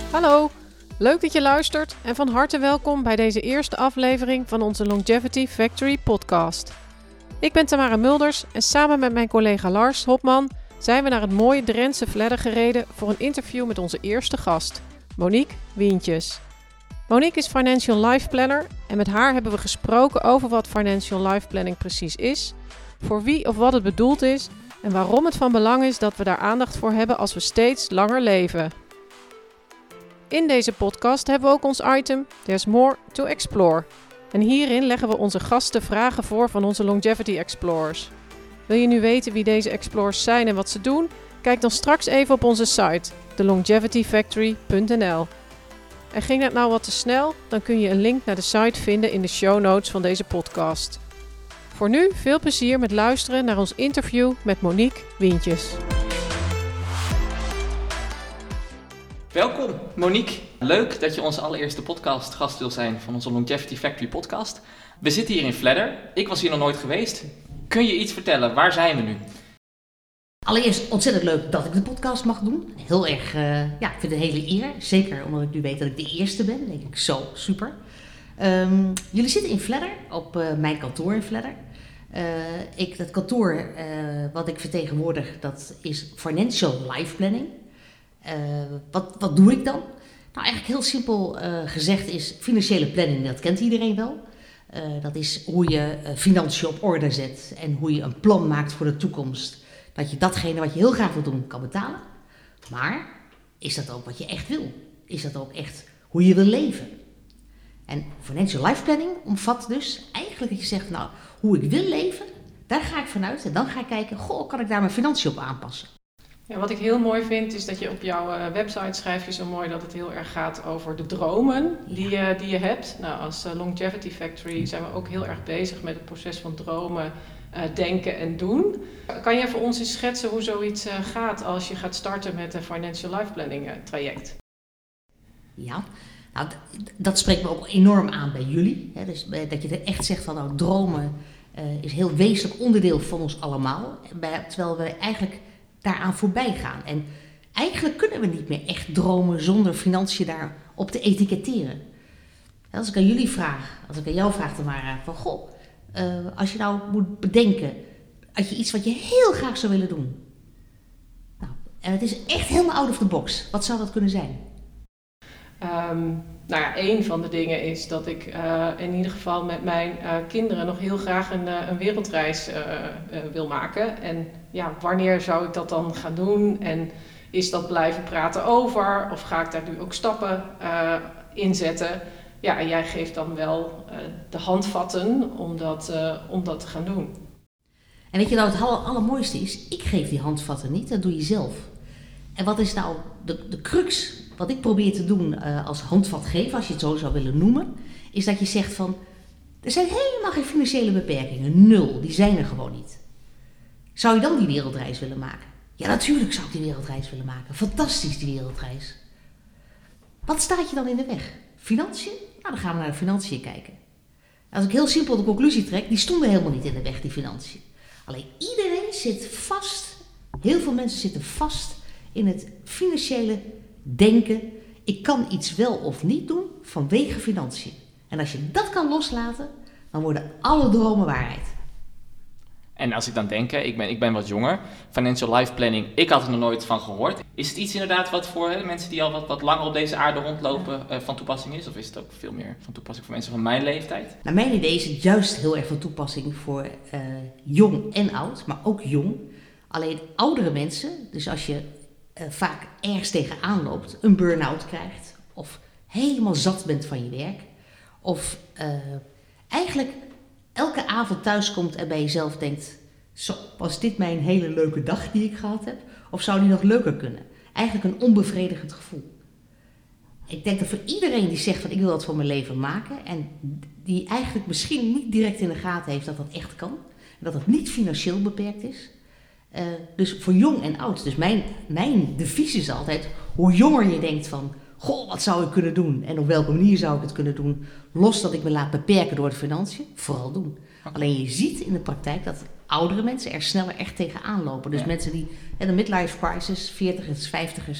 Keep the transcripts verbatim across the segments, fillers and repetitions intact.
Hallo, leuk dat je luistert en van harte welkom bij deze eerste aflevering van onze Longevity Factory podcast. Ik ben Tamara Mulders en samen met mijn collega Lars Hopman zijn we naar het mooie Drentse Vledder gereden voor een interview met onze eerste gast, Monique Wientjes. Monique is Financial Life Planner en met haar hebben we gesproken over wat Financial Life Planning precies is, voor wie of wat het bedoeld is en waarom het van belang is dat we daar aandacht voor hebben als we steeds langer leven. In deze podcast hebben we ook ons item There's More to Explore. En hierin leggen we onze gasten vragen voor van onze Longevity Explorers. Wil je nu weten wie deze explorers zijn en wat ze doen? Kijk dan straks even op onze site, the longevity factory punt n l. En ging het nou wat te snel? Dan kun je een link naar de site vinden in de show notes van deze podcast. Voor nu veel plezier met luisteren naar ons interview met Monique Wientjes. Welkom Monique, leuk dat je onze allereerste podcast gast wil zijn van onze Longevity Factory podcast. We zitten hier in Vledder, ik was hier nog nooit geweest. Kun je iets vertellen, waar zijn we nu? Allereerst ontzettend leuk dat ik de podcast mag doen. Heel erg, uh, ja, ik vind het een hele eer. Zeker omdat ik nu weet dat ik de eerste ben, denk ik zo, super. Um, jullie zitten in Vledder, op uh, mijn kantoor in Vledder. Uh, ik, dat kantoor uh, wat ik vertegenwoordig, dat is Financial Life Planning. Uh, wat, wat doe ik dan? Nou, eigenlijk heel simpel uh, gezegd is financiële planning, dat kent iedereen wel. Uh, dat is hoe je uh, financiën op orde zet en hoe je een plan maakt voor de toekomst. Dat je datgene wat je heel graag wil doen kan betalen. Maar is dat ook wat je echt wil? Is dat ook echt hoe je wil leven? En Financial Life Planning omvat dus eigenlijk dat je zegt, nou, hoe ik wil leven, daar ga ik vanuit. En dan ga ik kijken, goh, kan ik daar mijn financiën op aanpassen? Ja, wat ik heel mooi vind is dat je op jouw uh, website schrijf je zo mooi dat het heel erg gaat over de dromen die, ja. uh, die je hebt. Nou, als uh, Longevity Factory zijn we ook heel erg bezig met het proces van dromen, uh, denken en doen. Kan jij voor ons eens schetsen hoe zoiets uh, gaat als je gaat starten met een Financial Life Planning uh, traject? Ja, nou, d- dat spreekt me ook enorm aan bij jullie. Hè? Dus, uh, dat je er echt zegt van nou, dromen uh, is een heel wezenlijk onderdeel van ons allemaal. Bij, terwijl we eigenlijk daaraan voorbij gaan. En eigenlijk kunnen we niet meer echt dromen zonder financiën daarop te etiketteren. Als ik aan jullie vraag, als ik aan jou vraag, Tamara, van goh, uh, als je nou moet bedenken, had je iets wat je heel graag zou willen doen. Nou, en het is echt helemaal out of the box. Wat zou dat kunnen zijn? Um, nou ja, een van de dingen is dat ik uh, in ieder geval met mijn uh, kinderen nog heel graag een, uh, een wereldreis uh, uh, wil maken. En ja, wanneer zou ik dat dan gaan doen? En is dat blijven praten over? Of ga ik daar nu ook stappen uh, in zetten? Ja, en jij geeft dan wel uh, de handvatten om dat, uh, om dat te gaan doen. En weet je nou, het allermooiste is, ik geef die handvatten niet, dat doe je zelf. En wat is nou de, de crux? Wat ik probeer te doen uh, als handvatgever, als je het zo zou willen noemen, is dat je zegt van, er zijn helemaal geen financiële beperkingen, nul, die zijn er gewoon niet. Zou je dan die wereldreis willen maken? Ja, natuurlijk zou ik die wereldreis willen maken. Fantastisch, die wereldreis. Wat staat je dan in de weg? Financiën? Nou, dan gaan we naar de financiën kijken. Als ik heel simpel de conclusie trek, die stonden helemaal niet in de weg, die financiën. Alleen iedereen zit vast, heel veel mensen zitten vast in het financiële denken, ik kan iets wel of niet doen vanwege financiën. En als je dat kan loslaten, dan worden alle dromen waarheid. En als ik dan denk, ik ben, ik ben wat jonger, Financial Life Planning, ik had er nog nooit van gehoord. Is het iets inderdaad wat voor hè, mensen die al wat, wat langer op deze aarde rondlopen uh, van toepassing is? Of is het ook veel meer van toepassing voor mensen van mijn leeftijd? Naar mijn idee is het juist heel erg van toepassing voor uh, jong en oud, maar ook jong. Alleen oudere mensen, dus als je uh, vaak ergens tegenaan loopt, een burn-out krijgt, of helemaal zat bent van je werk, of uh, eigenlijk elke avond thuis komt en bij jezelf denkt, zo, was dit mijn hele leuke dag die ik gehad heb? Of zou die nog leuker kunnen? Eigenlijk een onbevredigend gevoel. Ik denk dat voor iedereen die zegt van ik wil dat voor mijn leven maken en die eigenlijk misschien niet direct in de gaten heeft dat dat echt kan, en dat het niet financieel beperkt is. Uh, dus voor jong en oud. Dus mijn, mijn devies is altijd, hoe jonger je denkt van, goh, wat zou ik kunnen doen? En op welke manier zou ik het kunnen doen? Los dat ik me laat beperken door de financiën, vooral doen. Okay. Alleen je ziet in de praktijk dat oudere mensen er sneller echt tegenaan lopen. Dus ja. mensen die, ja, de midlife crisis, veertigers, vijftigers,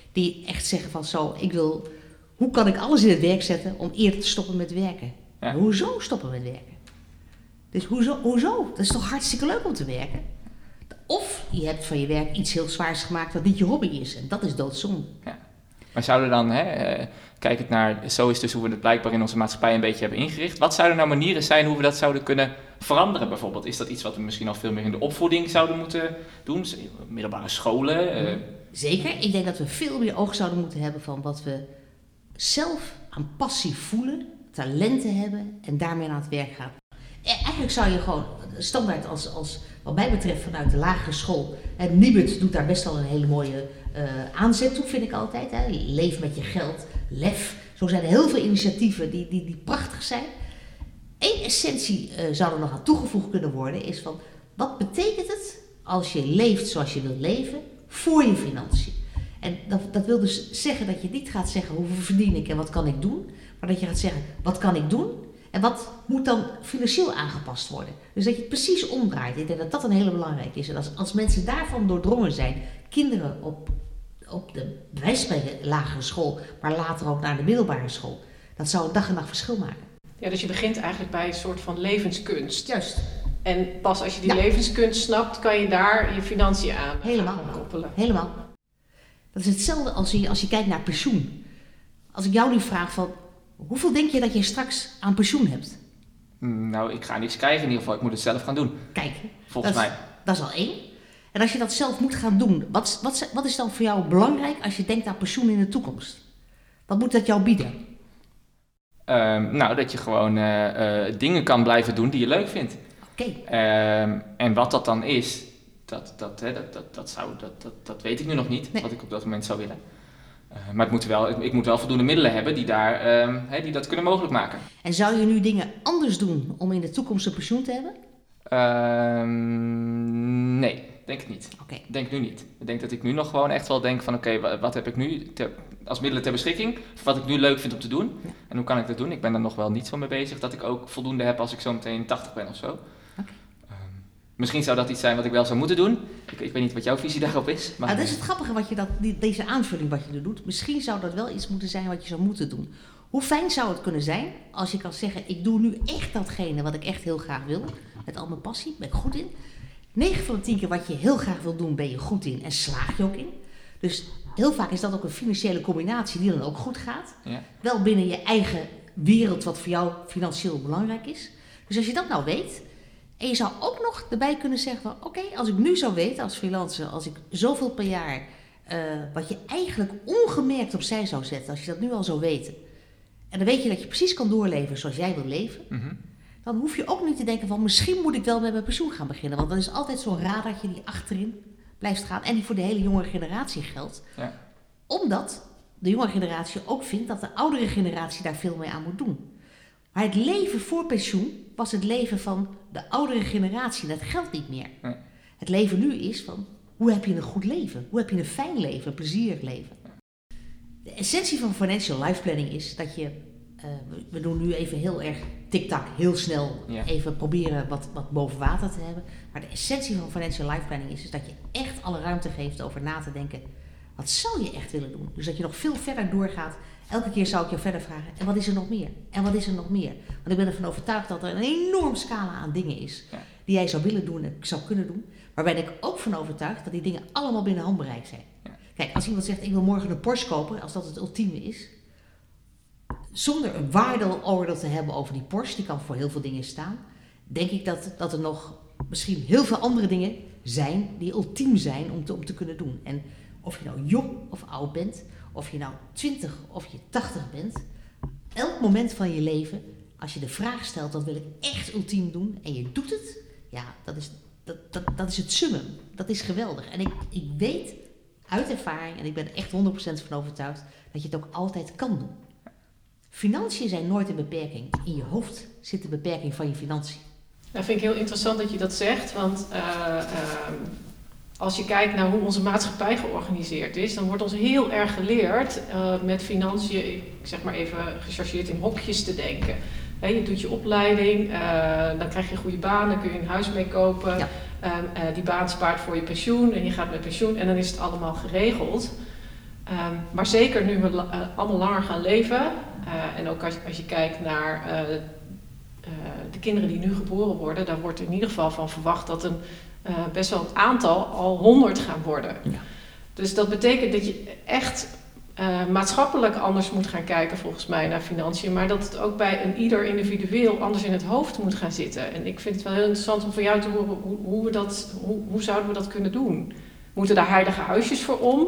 Die echt zeggen van zo, ik wil, hoe kan ik alles in het werk zetten om eerder te stoppen met werken? Ja. Hoezo stoppen met werken? Dus hoezo, hoezo? Dat is toch hartstikke leuk om te werken? Of je hebt van je werk iets heel zwaars gemaakt wat niet je hobby is. En dat is doodzonde. Ja. Maar zouden dan, hè, uh, kijkend naar, zo is dus hoe we het blijkbaar in onze maatschappij een beetje hebben ingericht. Wat zouden nou manieren zijn hoe we dat zouden kunnen veranderen bijvoorbeeld? Is dat iets wat we misschien al veel meer in de opvoeding zouden moeten doen? Middelbare scholen? Uh... Zeker. Ik denk dat we veel meer oog zouden moeten hebben van wat we zelf aan passie voelen, talenten hebben en daarmee aan het werk gaan. Eigenlijk zou je gewoon standaard als, als wat mij betreft vanuit de lagere school, en Nibud doet daar best wel een hele mooie uh, aanzet toe, vind ik altijd. Hè. Leef met je geld, lef. Zo zijn er heel veel initiatieven die, die, die prachtig zijn. Eén essentie uh, zou er nog aan toegevoegd kunnen worden, is van wat betekent het als je leeft zoals je wilt leven voor je financiën? En dat, dat wil dus zeggen dat je niet gaat zeggen hoeveel verdien ik en wat kan ik doen, maar dat je gaat zeggen wat kan ik doen en wat moet dan financieel aangepast worden. Dus dat je het precies omdraait. Ik denk dat dat een hele belangrijke is. En als, als mensen daarvan doordrongen zijn, kinderen op, op de bij wijze van spreken lagere school, maar later ook naar de middelbare school, dat zou een dag en nacht verschil maken. Ja, dus je begint eigenlijk bij een soort van levenskunst. Juist. En pas als je die Ja. levenskunst snapt, kan je daar je financiën aan Helemaal. koppelen. Helemaal. Dat is hetzelfde als je, als je kijkt naar pensioen. Als ik jou nu vraag van, hoeveel denk je dat je straks aan pensioen hebt? Nou, ik ga niks krijgen in ieder geval. Ik moet het zelf gaan doen. Kijk, Volgens dat, mij. dat is al één. En als je dat zelf moet gaan doen, wat, wat, wat is dan voor jou belangrijk als je denkt aan pensioen in de toekomst? Wat moet dat jou bieden? Um, nou, dat je gewoon uh, uh, dingen kan blijven doen die je leuk vindt. Oké. Um, en wat dat dan is, dat, dat, hè, dat, dat, dat, zou, dat, dat, dat weet ik nu nog niet, Nee. wat ik op dat moment zou willen. Uh, maar het moet wel, ik, ik moet wel voldoende middelen hebben die, daar, um, hè, die dat kunnen mogelijk maken. En zou je nu dingen anders doen om in de toekomst een pensioen te hebben? Um, nee, denk ik niet. Oké. Denk nu niet. Ik denk dat ik nu nog gewoon echt wel denk van oké, okay, wat, wat heb ik nu ter, als middelen ter beschikking? Wat ik nu leuk vind om te doen. Ja. En hoe kan ik dat doen? Ik ben er nog wel niet zo mee bezig dat ik ook voldoende heb als ik zo meteen tachtig ben of zo. Okay. Um, misschien zou dat iets zijn wat ik wel zou moeten doen. Ik, ik weet niet wat jouw visie daarop is. Maar... Nou, dat is het grappige wat je dat, die, deze aanvulling wat je er doet. Misschien zou dat wel iets moeten zijn wat je zou moeten doen. Hoe fijn zou het kunnen zijn als je kan zeggen, ik doe nu echt datgene wat ik echt heel graag wil. Met al mijn passie, ben ik goed in. negen van de tien keer wat je heel graag wil doen, ben je goed in en slaag je ook in. Dus heel vaak is dat ook een financiële combinatie die dan ook goed gaat. Ja. Wel binnen je eigen wereld wat voor jou financieel belangrijk is. Dus als je dat nou weet, en je zou ook nog erbij kunnen zeggen van, oké, okay, als ik nu zou weten als freelancer, als ik zoveel per jaar, uh, wat je eigenlijk ongemerkt opzij zou zetten, als je dat nu al zou weten. En dan weet je dat je precies kan doorleven zoals jij wil leven. Mm-hmm. Dan hoef je ook niet te denken van, misschien moet ik wel met mijn pensioen gaan beginnen. Want dat is altijd zo'n radartje die achterin blijft gaan en die voor de hele jonge generatie geldt. Ja. Omdat de jonge generatie ook vindt dat de oudere generatie daar veel mee aan moet doen. Maar het leven voor pensioen was het leven van de oudere generatie. Dat geldt niet meer. Nee. Het leven nu is van, hoe heb je een goed leven? Hoe heb je een fijn leven, een plezierig leven? De essentie van financial life planning is dat je, uh, we doen nu even heel erg tik-tak, heel snel, Ja. even proberen wat, wat boven water te hebben. Maar de essentie van financial life planning is, is dat je echt alle ruimte geeft over na te denken, wat zou je echt willen doen? Dus dat je nog veel verder doorgaat. Elke keer zou ik jou verder vragen, en wat is er nog meer? En wat is er nog meer? Want ik ben ervan overtuigd dat er een enorm scala aan dingen is, Ja. die jij zou willen doen en zou kunnen doen. Maar ben ik ook van overtuigd dat die dingen allemaal binnen handbereik zijn. Ja. Kijk, als iemand zegt, ik wil morgen een Porsche kopen, als dat het ultieme is, zonder een waardeoordeel te hebben over die Porsche, die kan voor heel veel dingen staan, denk ik dat, dat er nog misschien heel veel andere dingen zijn die ultiem zijn om te, om te kunnen doen. En of je nou jong of oud bent, of je nou twintig of je tachtig bent, elk moment van je leven, als je de vraag stelt, dat wil ik echt ultiem doen, en je doet het, ja, dat is, dat, dat, dat is het summum. Dat is geweldig. En ik, ik weet uit ervaring, en ik ben er echt honderd procent van overtuigd, dat je het ook altijd kan doen. Financiën zijn nooit een beperking. In je hoofd zit de beperking van je financiën. Nou, vind ik heel interessant dat je dat zegt, want uh, uh, als je kijkt naar hoe onze maatschappij georganiseerd is, dan wordt ons heel erg geleerd uh, met financiën, ik zeg maar even gechargeerd in hokjes te denken. He, je doet je opleiding, uh, dan krijg je een goede baan, dan kun je een huis mee kopen. Ja. Um, uh, die baan spaart voor je pensioen en je gaat met pensioen en dan is het allemaal geregeld. Um, maar zeker nu we uh, allemaal langer gaan leven, uh, en ook als, als je kijkt naar uh, uh, de kinderen die nu geboren worden, daar wordt in ieder geval van verwacht dat een uh, best wel het aantal al honderd gaan worden. Ja. Dus dat betekent dat je echt uh, maatschappelijk anders moet gaan kijken volgens mij naar financiën, maar dat het ook bij een ieder individueel anders in het hoofd moet gaan zitten. En ik vind het wel heel interessant om van jou te horen hoe, hoe, we dat, hoe, hoe zouden we dat kunnen doen? Moeten daar heilige huisjes voor om?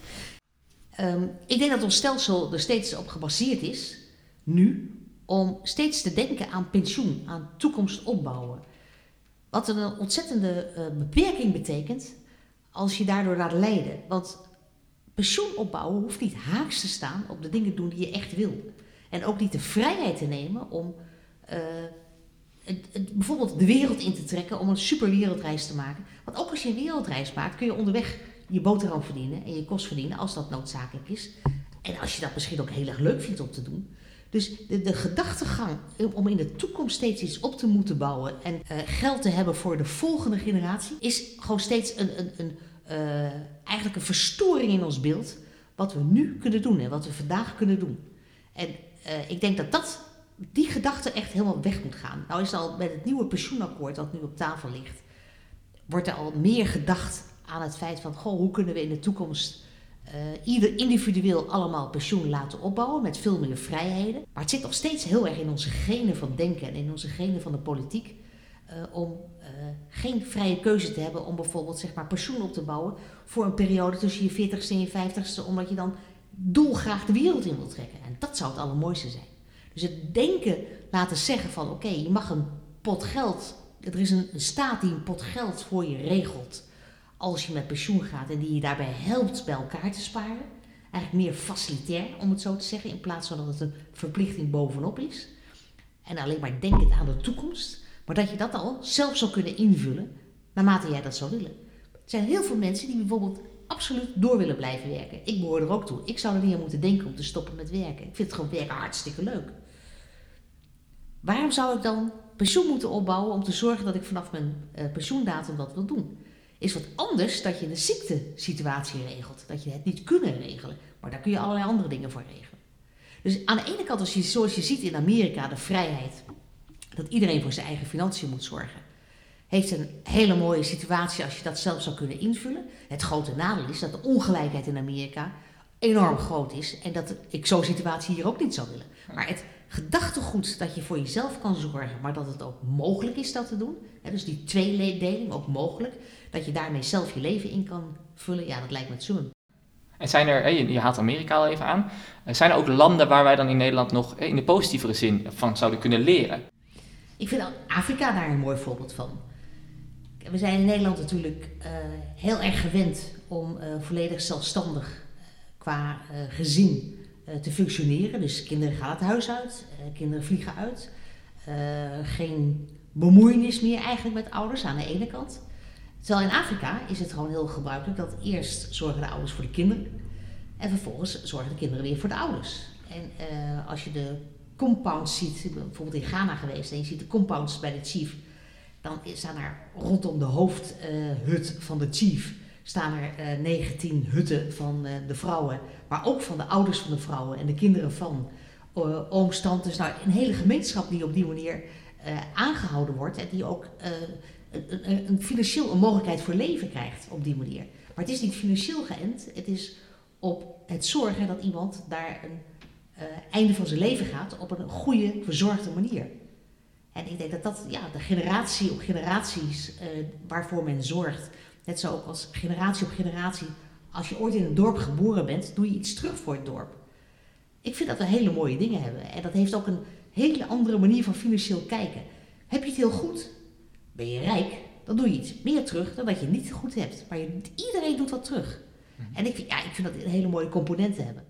Um, ik denk dat ons stelsel er steeds op gebaseerd is, nu, om steeds te denken aan pensioen, aan toekomst opbouwen. Wat een ontzettende uh, beperking betekent als je daardoor laat leiden. Want pensioen opbouwen hoeft niet haaks te staan op de dingen doen die je echt wil. En ook niet de vrijheid te nemen om uh, het, het, bijvoorbeeld de wereld in te trekken, om een super wereldreis te maken. Want ook als je een wereldreis maakt, kun je onderweg je boterham verdienen en je kost verdienen als dat noodzakelijk is. En als je dat misschien ook heel erg leuk vindt om te doen. Dus de, de gedachtegang om in de toekomst steeds iets op te moeten bouwen en uh, geld te hebben voor de volgende generatie, is gewoon steeds een, een, een, uh, eigenlijk een verstoring in ons beeld wat we nu kunnen doen en wat we vandaag kunnen doen. En uh, ik denk dat, dat die gedachte echt helemaal weg moet gaan. Nou is al met het nieuwe pensioenakkoord dat nu op tafel ligt, wordt er al meer gedacht aan het feit van, goh, hoe kunnen we in de toekomst uh, ieder individueel allemaal pensioen laten opbouwen met veel meer vrijheden. Maar het zit nog steeds heel erg in onze genen van denken en in onze genen van de politiek uh, om uh, geen vrije keuze te hebben om bijvoorbeeld zeg maar pensioen op te bouwen voor een periode tussen je veertigste en je vijftigste, omdat je dan dolgraag de wereld in wilt trekken. En dat zou het allermooiste zijn. Dus het denken laten zeggen van, oké, okay, je mag een pot geld, er is een, een staat die een pot geld voor je regelt als je met pensioen gaat en die je daarbij helpt bij elkaar te sparen. Eigenlijk meer facilitair, om het zo te zeggen, in plaats van dat het een verplichting bovenop is. En alleen maar denkend aan de toekomst, maar dat je dat al zelf zou kunnen invullen, naarmate jij dat zou willen. Er zijn heel veel mensen die bijvoorbeeld absoluut door willen blijven werken. Ik behoor er ook toe. Ik zou er niet aan moeten denken om te stoppen met werken. Ik vind het gewoon werken hartstikke leuk. Waarom zou ik dan pensioen moeten opbouwen om te zorgen dat ik vanaf mijn uh, pensioendatum dat wil doen? Is wat anders dat je de ziektesituatie regelt. Dat je het niet kunnen regelen. Maar daar kun je allerlei andere dingen voor regelen. Dus aan de ene kant, als je, zoals je ziet in Amerika, de vrijheid, dat iedereen voor zijn eigen financiën moet zorgen, heeft een hele mooie situatie als je dat zelf zou kunnen invullen. Het grote nadeel is dat de ongelijkheid in Amerika enorm groot is. En dat ik zo'n situatie hier ook niet zou willen. Maar het gedachtegoed dat je voor jezelf kan zorgen, maar dat het ook mogelijk is dat te doen. Hè, dus die tweedeling ook mogelijk. Dat je daarmee zelf je leven in kan vullen. Ja, dat lijkt me het zoen. En zijn er, je haalt Amerika al even aan, zijn er ook landen waar wij dan in Nederland nog in de positievere zin van zouden kunnen leren? Ik vind Afrika daar een mooi voorbeeld van. We zijn in Nederland natuurlijk uh, heel erg gewend om uh, volledig zelfstandig uh, qua uh, gezin uh, te functioneren. Dus kinderen gaan het huis uit, uh, kinderen vliegen uit. Uh, geen bemoeienis meer eigenlijk met ouders aan de ene kant. Terwijl in Afrika is het gewoon heel gebruikelijk dat eerst zorgen de ouders voor de kinderen en vervolgens zorgen de kinderen weer voor de ouders. En uh, als je de compounds ziet, ik ben bijvoorbeeld in Ghana geweest en je ziet de compounds bij de chief, dan staan er rondom de hoofdhut uh, van de chief staan er uh, negentien hutten van uh, de vrouwen, maar ook van de ouders van de vrouwen en de kinderen van uh, ooms, tantes. Nou, een hele gemeenschap die op die manier uh, aangehouden wordt en die ook uh, Een, een, een financieel een mogelijkheid voor leven krijgt op die manier. Maar het is niet financieel geënt, het is op het zorgen dat iemand daar een uh, einde van zijn leven gaat op een goede, verzorgde manier. En ik denk dat dat ja, de generatie op generaties uh, waarvoor men zorgt, net zo ook als generatie op generatie, als je ooit in een dorp geboren bent, doe je iets terug voor het dorp. Ik vind dat we hele mooie dingen hebben. En dat heeft ook een hele andere manier van financieel kijken. Heb je het heel goed? Ben je rijk, dan doe je iets meer terug dan dat je niet goed hebt. Maar je, iedereen doet wat terug. Mm-hmm. En ik vind, ja, ik vind dat een hele mooie componenten hebben.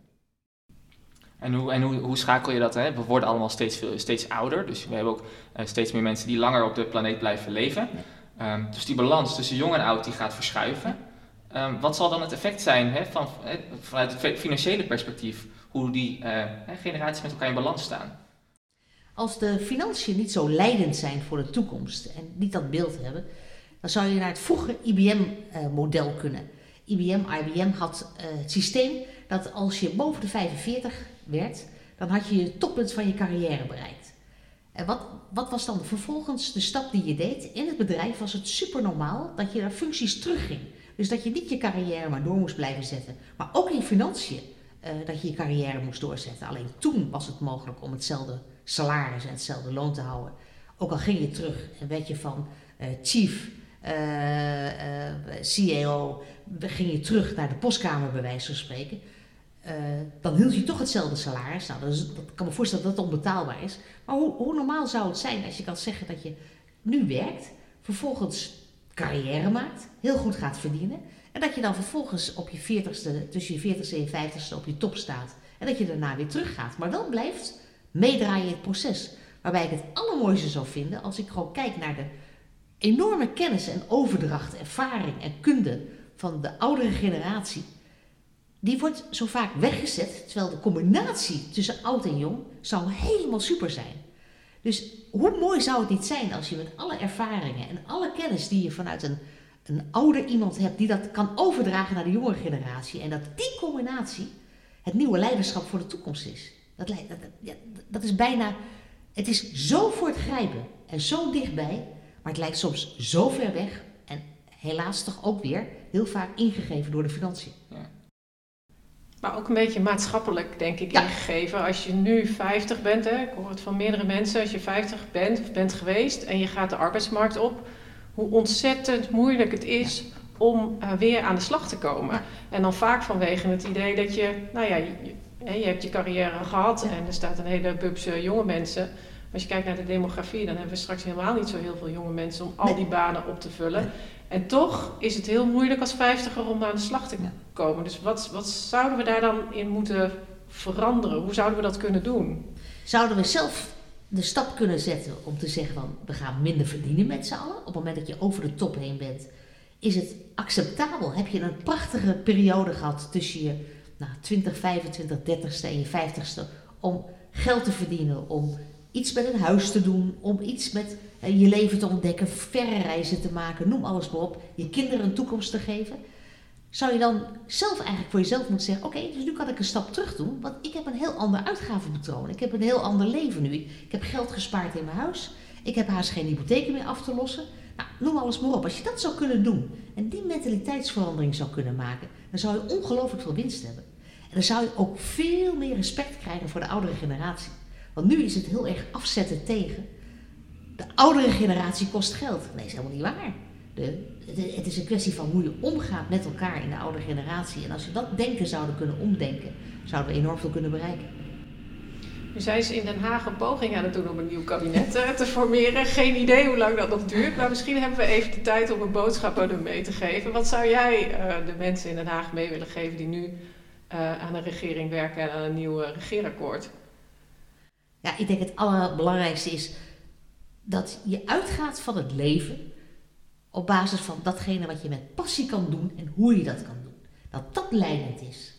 En hoe, en hoe, hoe schakel je dat? Hè? We worden allemaal steeds, veel, steeds ouder. Dus we hebben ook uh, steeds meer mensen die langer op de planeet blijven leven. Ja. Um, dus die balans tussen jong en oud die gaat verschuiven. Um, wat zal dan het effect zijn hè, van, hè, vanuit het financiële perspectief? Hoe die uh, generaties met elkaar in balans staan? Als de financiën niet zo leidend zijn voor de toekomst en niet dat beeld hebben, dan zou je naar het vroege I B M-model uh, kunnen. I B M, I B M had uh, het systeem dat als je boven de vijfenveertig werd, dan had je het toppunt van je carrière bereikt. En wat, wat was dan vervolgens de stap die je deed? In het bedrijf was het super normaal dat je naar functies terugging. Dus dat je niet je carrière maar door moest blijven zetten. Maar ook in financiën, uh, dat je je carrière moest doorzetten. Alleen toen was het mogelijk om hetzelfde salaris en hetzelfde loon te houden. Ook al ging je terug en werd je van uh, chief, uh, uh, C E O, ging je terug naar de postkamer bij wijze van spreken. Uh, dan hield je toch hetzelfde salaris. Nou, dat, is, dat kan me voorstellen dat dat onbetaalbaar is. Maar hoe, hoe normaal zou het zijn als je kan zeggen dat je nu werkt, vervolgens carrière maakt, heel goed gaat verdienen, en dat je dan vervolgens op je veertigste, tussen je veertigste en je vijftigste op je top staat, en dat je daarna weer teruggaat, maar wel blijft meedraaien in het proces. Waarbij ik het allermooiste zou vinden als ik gewoon kijk naar de enorme kennis en overdracht, ervaring en kunde van de oudere generatie. Die wordt zo vaak weggezet, terwijl de combinatie tussen oud en jong zou helemaal super zijn. Dus hoe mooi zou het niet zijn als je met alle ervaringen en alle kennis die je vanuit een, een ouder iemand hebt, die dat kan overdragen naar de jonge generatie, en dat die combinatie het nieuwe leiderschap voor de toekomst is. Dat, dat, ja, dat is bijna, het is zo voor het grijpen en zo dichtbij, maar het lijkt soms zo ver weg en helaas toch ook weer heel vaak ingegeven door de financiën. Ja. Maar ook een beetje maatschappelijk, denk ik, ja. ingegeven. Als je nu vijftig bent, hè, ik hoor het van meerdere mensen, als je vijftig bent of bent geweest en je gaat de arbeidsmarkt op, hoe ontzettend moeilijk het is ja. om uh, weer aan de slag te komen. Ja. En dan vaak vanwege het idee dat je, nou ja, je, je hebt je carrière gehad ja. en er staat een hele bubs uh, jonge mensen. Als je kijkt naar de demografie, dan hebben we straks helemaal niet zo heel veel jonge mensen om al nee. die banen op te vullen. Nee. En toch is het heel moeilijk als vijftiger om aan de slag te komen. Dus wat, wat zouden we daar dan in moeten veranderen? Hoe zouden we dat kunnen doen? Zouden we zelf de stap kunnen zetten om te zeggen van we gaan minder verdienen met z'n allen? Op het moment dat je over de top heen bent, is het acceptabel? Heb je een prachtige periode gehad tussen je nou, twintig, vijfentwintig, dertigste en je vijftigste om geld te verdienen, om iets met een huis te doen, om iets met uh, je leven te ontdekken, verre reizen te maken, noem alles maar op, je kinderen een toekomst te geven. Zou je dan zelf eigenlijk voor jezelf moeten zeggen, oké, okay, dus nu kan ik een stap terug doen, want ik heb een heel ander uitgavenpatroon, ik heb een heel ander leven nu, ik heb geld gespaard in mijn huis, ik heb haast geen hypotheek meer af te lossen, nou, noem alles maar op. Als je dat zou kunnen doen en die mentaliteitsverandering zou kunnen maken, dan zou je ongelooflijk veel winst hebben. En dan zou je ook veel meer respect krijgen voor de oudere generatie. Want nu is het heel erg afzetten tegen. De oudere generatie kost geld. Nee, dat is helemaal niet waar. De, de, het is een kwestie van hoe je omgaat met elkaar in de oudere generatie. En als we dat denken zouden kunnen omdenken, zouden we enorm veel kunnen bereiken. Nu zijn ze in Den Haag een poging aan het doen om een nieuw kabinet uh, te formeren. Geen idee hoe lang dat nog duurt. Maar misschien hebben we even de tijd om een boodschap aan hem mee te geven. Wat zou jij uh, de mensen in Den Haag mee willen geven die nu uh, aan een regering werken en aan een nieuw uh, regeerakkoord? Ja, ik denk het allerbelangrijkste is dat je uitgaat van het leven op basis van datgene wat je met passie kan doen en hoe je dat kan doen. Dat dat leidend is.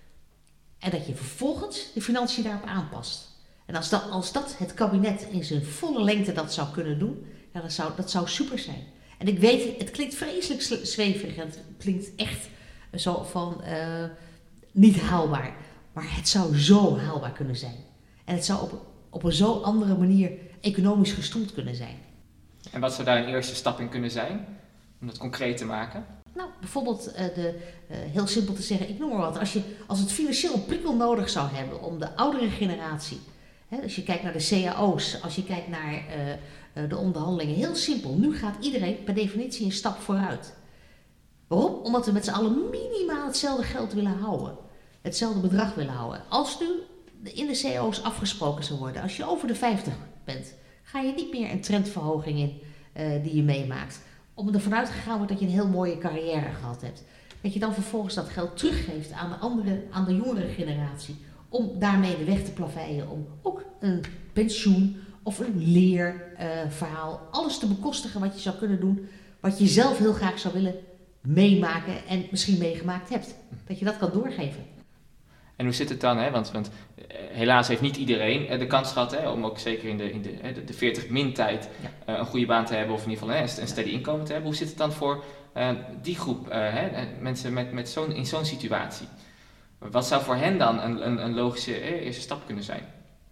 En dat je vervolgens de financiën daarop aanpast. En als dat, als dat het kabinet in zijn volle lengte dat zou kunnen doen, ja, dat, zou, dat zou super zijn. En ik weet, het klinkt vreselijk zweverig en het klinkt echt zo van uh, niet haalbaar. Maar het zou zo haalbaar kunnen zijn. En het zou op, op een zo andere manier economisch gestoeld kunnen zijn. En wat zou daar een eerste stap in kunnen zijn? Om dat concreet te maken? Nou, bijvoorbeeld uh, de, uh, heel simpel te zeggen, ik noem maar wat. Als, je, als het financieel een prikkel nodig zou hebben om de oudere generatie, hè, als je kijkt naar de C A O's, als je kijkt naar uh, uh, de onderhandelingen, heel simpel. Nu gaat iedereen per definitie een stap vooruit. Waarom? Omdat we met z'n allen minimaal hetzelfde geld willen houden. Hetzelfde bedrag willen houden. Als nu in de C A O's afgesproken zou worden, als je over de vijftig bent, ga je niet meer een trendverhoging in uh, die je meemaakt. Om ervan uitgegaan wordt dat je een heel mooie carrière gehad hebt. Dat je dan vervolgens dat geld teruggeeft aan de andere, aan de jongere generatie. Om daarmee de weg te plaveien. Om ook een pensioen of een leerverhaal. Uh, alles te bekostigen wat je zou kunnen doen. Wat je zelf heel graag zou willen meemaken en misschien meegemaakt hebt. Dat je dat kan doorgeven. En hoe zit het dan? Hè? Want, want helaas heeft niet iedereen de kans gehad hè, om ook zeker in de, in de, de veertig min tijd ja. uh, een goede baan te hebben of in ieder geval hè, een steady inkomen te hebben. Hoe zit het dan voor uh, die groep uh, hè, mensen met, met zo'n, in zo'n situatie? Wat zou voor hen dan een, een, een logische eh, eerste stap kunnen zijn?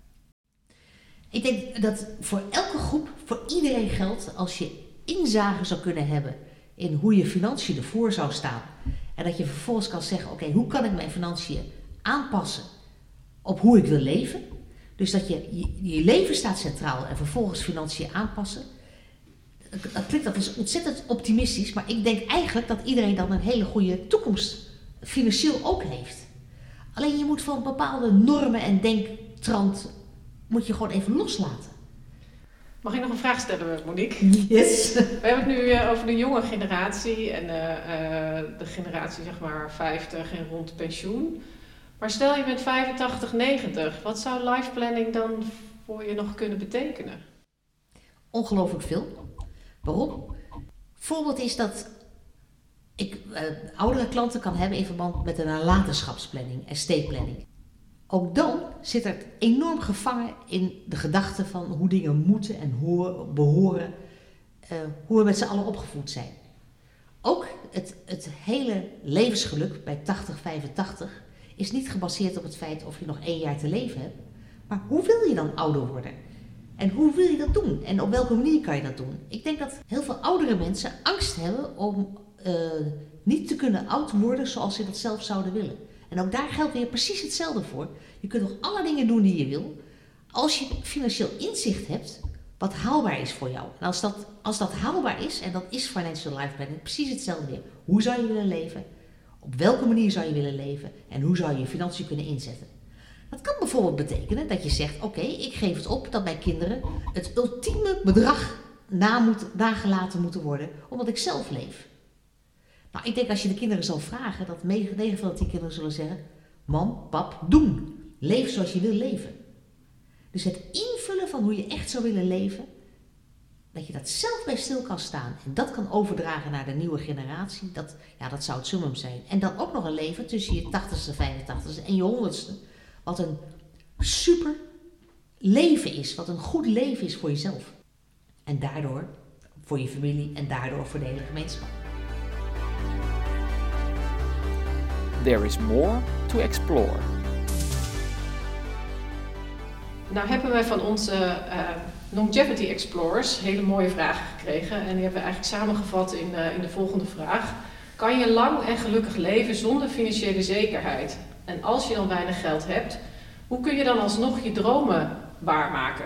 Ik denk dat voor elke groep, voor iedereen geldt, als je inzage zou kunnen hebben in hoe je financiën ervoor zou staan. En dat je vervolgens kan zeggen, oké, okay, hoe kan ik mijn financiën aanpassen op hoe ik wil leven? Dus dat je, je, je leven staat centraal en vervolgens financiën aanpassen. Dat klinkt dat is ontzettend optimistisch, maar ik denk eigenlijk dat iedereen dan een hele goede toekomst financieel ook heeft. Alleen je moet van bepaalde normen en denktrand moet je gewoon even loslaten. Mag ik nog een vraag stellen, Monique? Yes. We hebben het nu uh, over de jonge generatie en uh, uh, de generatie zeg maar vijftig en rond pensioen. Maar stel je bent vijfentachtig, negentig, wat zou life planning dan voor je nog kunnen betekenen? Ongelooflijk veel. Waarom? Voorbeeld is dat ik uh, oudere klanten kan hebben in verband met een nalatenschapsplanning, estate planning. Ook dan zit er enorm gevangen in de gedachte van hoe dingen moeten en horen, behoren, uh, hoe we met z'n allen opgevoed zijn. Ook het, het hele levensgeluk bij tachtig, vijfentachtig is niet gebaseerd op het feit of je nog één jaar te leven hebt, maar hoe wil je dan ouder worden? En hoe wil je dat doen? En op welke manier kan je dat doen? Ik denk dat heel veel oudere mensen angst hebben om uh, niet te kunnen oud worden zoals ze dat zelf zouden willen. En ook daar geldt weer precies hetzelfde voor. Je kunt nog alle dingen doen die je wil, als je financieel inzicht hebt wat haalbaar is voor jou. En als dat, als dat haalbaar is, en dat is financial life planning, precies hetzelfde weer. Hoe zou je willen leven? Op welke manier zou je willen leven? En hoe zou je je financiën kunnen inzetten? Dat kan bijvoorbeeld betekenen dat je zegt, oké, okay, ik geef het op dat mijn kinderen het ultieme bedrag na moet, nagelaten moeten worden, omdat ik zelf leef. Nou, ik denk als je de kinderen zal vragen, dat negen van de tien kinderen zullen zeggen, mam, pap, doen. Leef zoals je wil leven. Dus het invullen van hoe je echt zou willen leven, dat je dat zelf bij stil kan staan en dat kan overdragen naar de nieuwe generatie, dat, ja, dat zou het summum zijn. En dan ook nog een leven tussen je tachtigste, vijfentachtigste en je honderdste, wat een super leven is, wat een goed leven is voor jezelf. En daardoor voor je familie en daardoor voor de hele gemeenschap. There is more to explore. Nou hebben wij van onze uh, Longevity Explorers hele mooie vragen gekregen. En die hebben we eigenlijk samengevat in, uh, in de volgende vraag. Kan je lang en gelukkig leven zonder financiële zekerheid? En als je dan weinig geld hebt, hoe kun je dan alsnog je dromen waarmaken?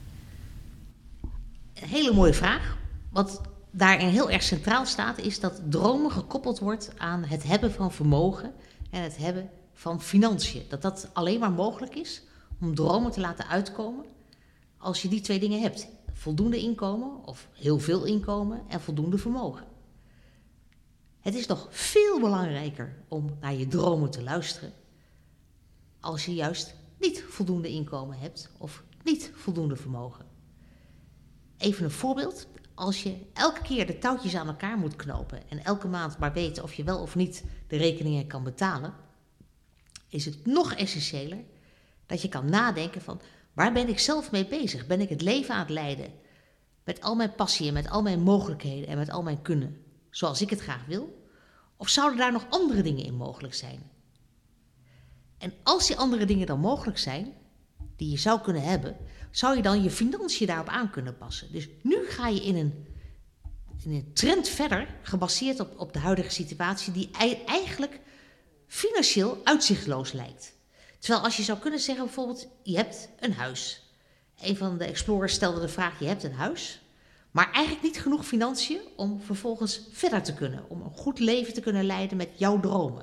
Een hele mooie vraag. Wat daarin heel erg centraal staat, is dat dromen gekoppeld wordt aan het hebben van vermogen en het hebben van financiën. Dat dat alleen maar mogelijk is om dromen te laten uitkomen als je die twee dingen hebt. Voldoende inkomen of heel veel inkomen en voldoende vermogen. Het is nog veel belangrijker om naar je dromen te luisteren als je juist niet voldoende inkomen hebt of niet voldoende vermogen. Even een voorbeeld. Als je elke keer de touwtjes aan elkaar moet knopen en elke maand maar weet of je wel of niet de rekeningen kan betalen, is het nog essentiëler dat je kan nadenken van waar ben ik zelf mee bezig? Ben ik het leven aan het leiden met al mijn passie en met al mijn mogelijkheden en met al mijn kunnen zoals ik het graag wil? Of zouden daar nog andere dingen in mogelijk zijn? En als die andere dingen dan mogelijk zijn, die je zou kunnen hebben, zou je dan je financiën daarop aan kunnen passen. Dus nu ga je in een, in een trend verder, gebaseerd op, op de huidige situatie, die eigenlijk financieel uitzichtloos lijkt. Terwijl als je zou kunnen zeggen bijvoorbeeld, je hebt een huis. Een van de explorers stelde de vraag, je hebt een huis, maar eigenlijk niet genoeg financiën om vervolgens verder te kunnen, om een goed leven te kunnen leiden met jouw dromen.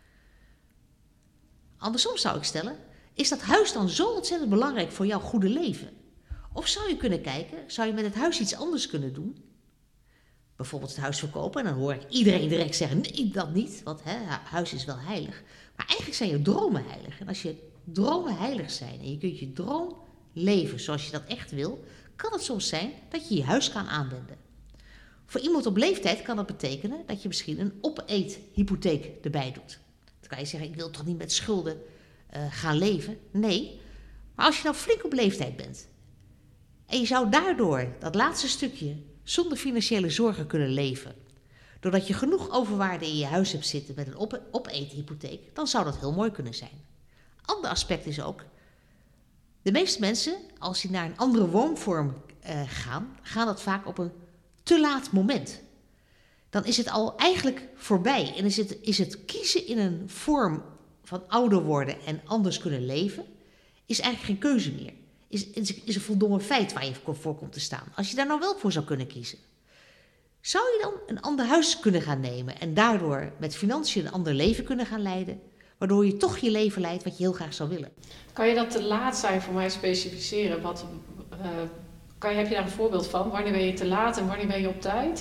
Andersom zou ik stellen, is dat huis dan zo ontzettend belangrijk voor jouw goede leven? Of zou je kunnen kijken, zou je met het huis iets anders kunnen doen? Bijvoorbeeld het huis verkopen en dan hoor ik iedereen direct zeggen, nee, dat niet, want hè, huis is wel heilig. Maar eigenlijk zijn je dromen heilig. En als je dromen heilig zijn en je kunt je droom leven zoals je dat echt wil, kan het soms zijn dat je je huis kan aanwenden. Voor iemand op leeftijd kan dat betekenen dat je misschien een opeethypotheek erbij doet. Dan kan je zeggen, ik wil toch niet met schulden uh, gaan leven? Nee, maar als je nou flink op leeftijd bent en je zou daardoor dat laatste stukje zonder financiële zorgen kunnen leven, Doordat je genoeg overwaarde in je huis hebt zitten met een op- opeethypotheek, dan zou dat heel mooi kunnen zijn. Ander aspect is ook, de meeste mensen, als die naar een andere woonvorm uh, gaan, gaan dat vaak op een te laat moment. Dan is het al eigenlijk voorbij en is het, is het kiezen in een vorm van ouder worden en anders kunnen leven, is eigenlijk geen keuze meer. Is, is, is een voldongen feit waar je voor komt te staan. Als je daar nou wel voor zou kunnen kiezen, zou je dan een ander huis kunnen gaan nemen en daardoor met financiën een ander leven kunnen gaan leiden, waardoor je toch je leven leidt wat je heel graag zou willen. Kan je dat te laat zijn voor mij specificeren? Wat, uh, kan je, heb je daar een voorbeeld van? Wanneer ben je te laat en wanneer ben je op tijd?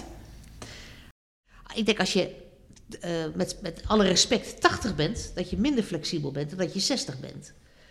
Ik denk als je uh, met, met alle respect tachtig bent, dat je minder flexibel bent dan dat je zestig bent.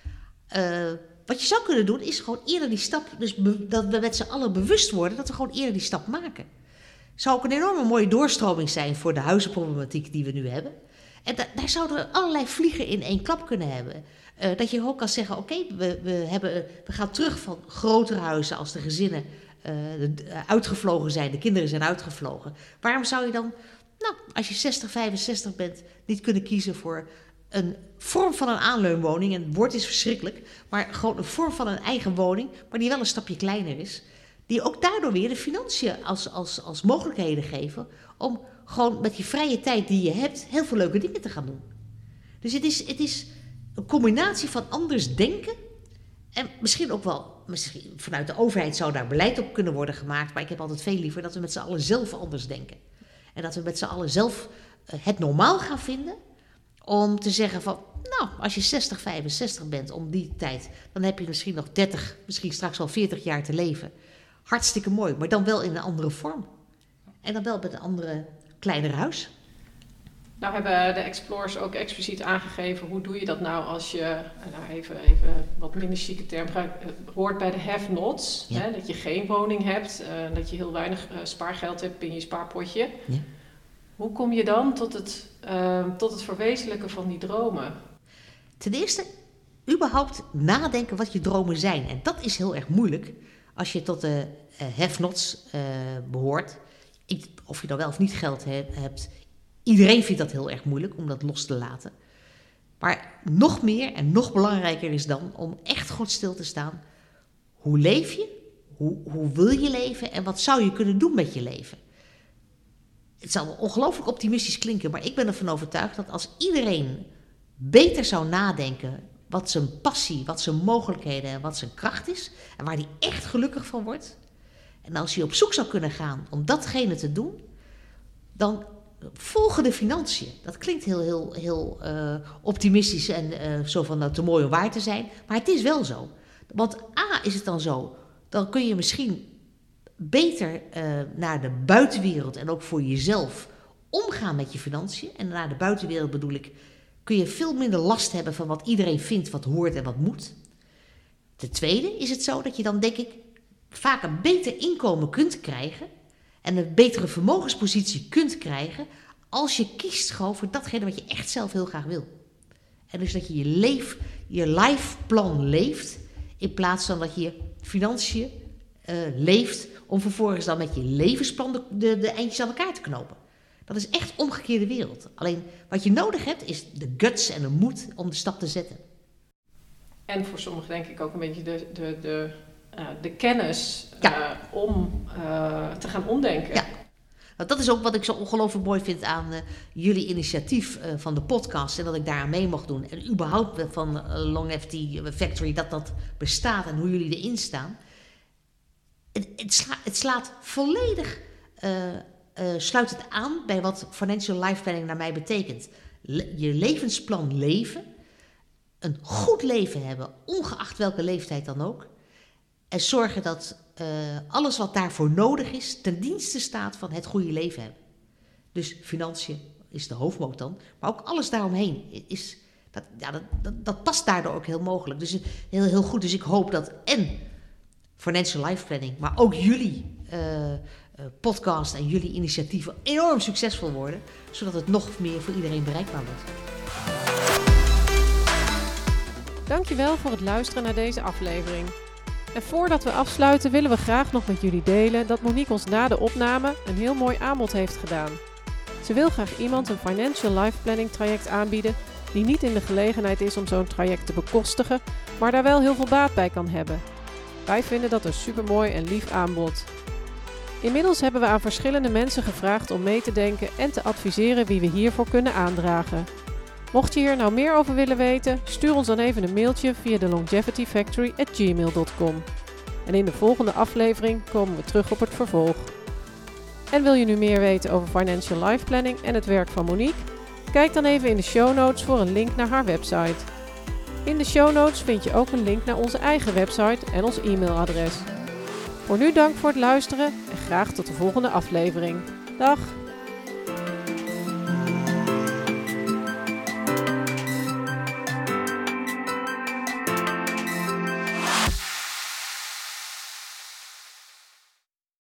Uh, wat je zou kunnen doen is gewoon eerder die stap, dus be, dat we met z'n allen bewust worden dat we gewoon eerder die stap maken. Zou ook een enorme mooie doorstroming zijn voor de huizenproblematiek die we nu hebben. En da- daar zouden we allerlei vliegen in één klap kunnen hebben. Uh, dat je ook kan zeggen, oké, okay, we, we, hebben, we gaan terug van grotere huizen als de gezinnen uh, de, uh, uitgevlogen zijn, de kinderen zijn uitgevlogen. Waarom zou je dan, nou, als je zestig, vijfenzestig bent, niet kunnen kiezen voor een vorm van een aanleunwoning? En het woord is verschrikkelijk, maar gewoon een vorm van een eigen woning, maar die wel een stapje kleiner is. Die ook daardoor weer de financiën als, als, als mogelijkheden geven om gewoon met die vrije tijd die je hebt heel veel leuke dingen te gaan doen. Dus het is, het is een combinatie van anders denken en misschien ook wel, misschien vanuit de overheid zou daar beleid op kunnen worden gemaakt, maar ik heb altijd veel liever dat we met z'n allen zelf anders denken. En dat we met z'n allen zelf het normaal gaan vinden om te zeggen van, nou, als je zestig, vijfenzestig bent om die tijd, dan heb je misschien nog dertig, misschien straks wel veertig jaar te leven. Hartstikke mooi, maar dan wel in een andere vorm. En dan wel met een andere, kleiner huis. Nou hebben de Explorers ook expliciet aangegeven, hoe doe je dat nou als je, nou even, even wat minder chique term gebruikt, hoort bij de have-nots. Ja. Hè, dat je geen woning hebt, uh, dat je heel weinig uh, spaargeld hebt in je spaarpotje. Ja. Hoe kom je dan tot het, uh, tot het verwezenlijken van die dromen? Ten eerste, überhaupt nadenken wat je dromen zijn. En dat is heel erg moeilijk als je tot de uh, have-nots uh, behoort. Ik, of je dan wel of niet geld he, hebt. Iedereen vindt dat heel erg moeilijk om dat los te laten. Maar nog meer en nog belangrijker is dan om echt goed stil te staan. Hoe leef je? Hoe, hoe wil je leven? En wat zou je kunnen doen met je leven? Het zal ongelooflijk optimistisch klinken, maar ik ben ervan overtuigd dat als iedereen beter zou nadenken wat zijn passie, wat zijn mogelijkheden en wat zijn kracht is, en waar hij echt gelukkig van wordt, en als hij op zoek zou kunnen gaan om datgene te doen, dan volgen de financiën. Dat klinkt heel, heel, heel uh, optimistisch en uh, zo van nou, te mooi om waar te zijn, maar het is wel zo. Want A, is het dan zo, dan kun je misschien beter uh, naar de buitenwereld en ook voor jezelf omgaan met je financiën. En naar de buitenwereld bedoel ik, kun je veel minder last hebben van wat iedereen vindt, wat hoort en wat moet. Ten tweede is het zo dat je dan, denk ik, vaak een beter inkomen kunt krijgen en een betere vermogenspositie kunt krijgen als je kiest gewoon voor datgene wat je echt zelf heel graag wil. En dus dat je je, leef, je lifeplan leeft in plaats van dat je je financiën uh, leeft om vervolgens dan met je levensplan de, de, de eindjes aan elkaar te knopen. Dat is echt omgekeerde wereld. Alleen wat je nodig hebt is de guts en de moed om de stap te zetten. En voor sommigen denk ik ook een beetje de, de, de, uh, de kennis ja. uh, om uh, te gaan omdenken. Ja. Nou, dat is ook wat ik zo ongelooflijk mooi vind aan uh, jullie initiatief uh, van de podcast. En dat ik daaraan mee mag doen. En überhaupt van uh, Longevity Factory, dat dat bestaat en hoe jullie erin staan. Het, het, sla, het slaat volledig, uh, uh, sluit het aan bij wat financial life planning naar mij betekent. Le- je levensplan leven. Een goed leven hebben, ongeacht welke leeftijd dan ook. En zorgen dat uh, alles wat daarvoor nodig is ten dienste staat van het goede leven hebben. Dus financiën is de hoofdmoot dan, maar ook alles daaromheen is, dat, ja, dat, dat, dat past daardoor ook heel mogelijk. Dus heel, heel goed. Dus ik hoop dat en financial life planning, maar ook jullie uh, uh, podcast en jullie initiatieven enorm succesvol worden, zodat het nog meer voor iedereen bereikbaar wordt. Dankjewel voor het luisteren naar deze aflevering. En voordat we afsluiten willen we graag nog met jullie delen dat Monique ons na de opname een heel mooi aanbod heeft gedaan. Ze wil graag iemand een Financial Life Planning traject aanbieden die niet in de gelegenheid is om zo'n traject te bekostigen, maar daar wel heel veel baat bij kan hebben. Wij vinden dat een supermooi en lief aanbod. Inmiddels hebben we aan verschillende mensen gevraagd om mee te denken en te adviseren wie we hiervoor kunnen aandragen. Mocht je hier nou meer over willen weten, stuur ons dan even een mailtje via de longevity factory at gmail dot com. En in de volgende aflevering komen we terug op het vervolg. En wil je nu meer weten over Financial Life Planning en het werk van Monique? Kijk dan even in de show notes voor een link naar haar website. In de show notes vind je ook een link naar onze eigen website en ons e-mailadres. Voor nu dank voor het luisteren en graag tot de volgende aflevering. Dag!